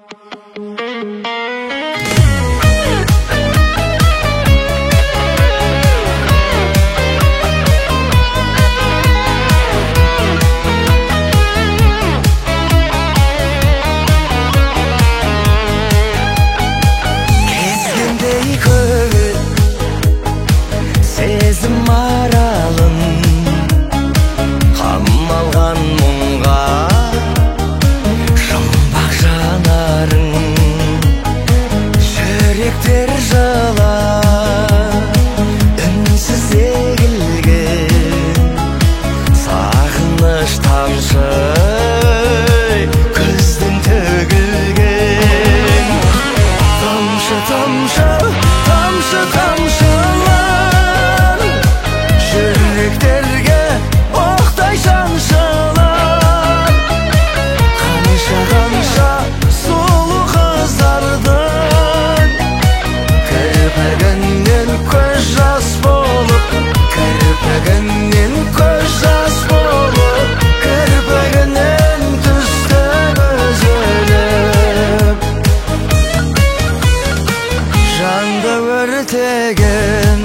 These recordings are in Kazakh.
Сезім аралын қамалған мұңға жұмбақ жанарың жүректер жылап үнсіз егілген сағыныш тамшы көзден төгілген тамшы тамшы тамшы тамшылар жүректерге оқтай жаншылар қанша қанша сұлу қыздардың кірпігінен көз жас болып кірпігінен көз жас болып кірпігінен түстің үзіліп жанды өртеген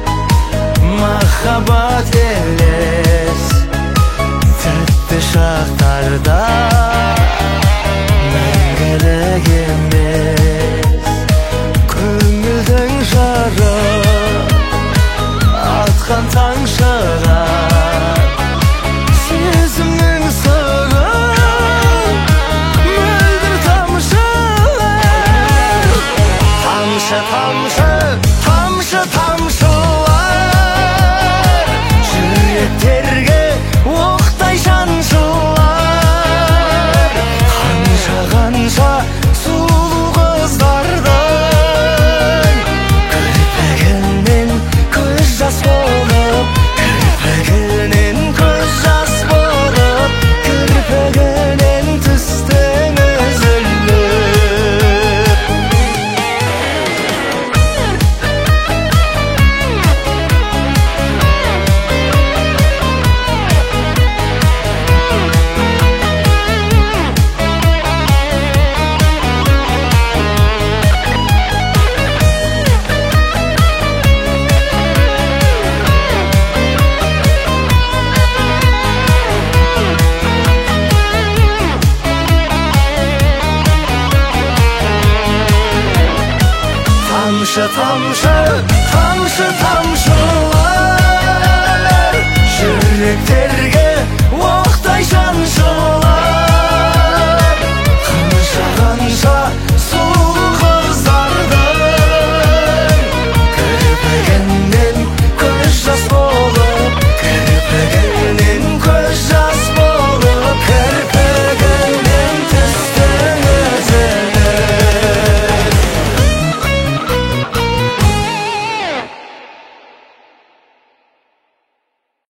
махаббат елес тәтті шақтарда мәңгілік емес көңілдің жары атқан таң шығар сезімнің сырын мөлдір тамшылар тамшы тамшы тамшы тамшылар жүректерге оқтай жаншылар қанша қанша сұлу қыздардың кірпігінен көз жас болып кірпігінен көз жас болып кірпігінен түстің үзіліп тамшы тамшы тамшы тамшылар жүректерге оқтай жаншы